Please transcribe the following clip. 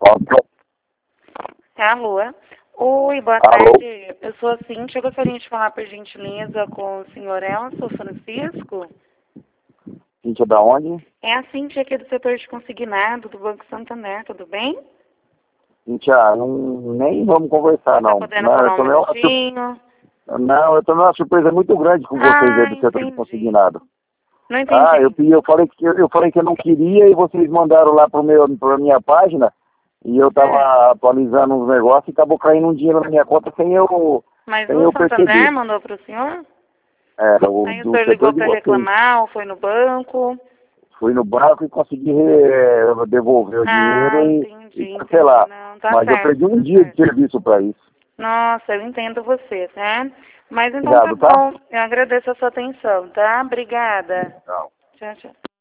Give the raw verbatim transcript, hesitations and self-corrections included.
Alô? Alô? Oi, boa Alô? tarde. Eu sou a Cíntia. Eu gostaria de falar, por gentileza, com o senhor Elcio Francisco. Cíntia da onde? É a Cíntia aqui do setor de consignado do Banco Santander, tudo bem? Cíntia, não, nem vamos conversar, Não tá não. podendo Não, eu falar um tomei uma, sur- minutinho? não, eu tomei uma surpresa muito grande com vocês aí Ah, do setor de entendi. consignado. Não Ah, eu, entendi. pe- eu, falei que, eu falei que eu não queria e vocês mandaram lá pro meu, pra minha página e eu É. tava atualizando uns negócios e acabou caindo um dinheiro na minha conta sem eu, Mas sem o eu Santander perceber. mandou para o senhor? Era o Aí o do senhor setor ligou de para vocês. reclamar ou foi no banco? Fui no banco e consegui eh, devolver o dinheiro Ah, e, entendi, e entendi. cancelar. Não, tá Mas eu perdi certo, um tá dia de certo. serviço para isso. Nossa, eu entendo você, tá? Mas então tá Obrigado, tá? bom. Eu agradeço a sua atenção, tá? Obrigada. Tchau. Tchau, tchau.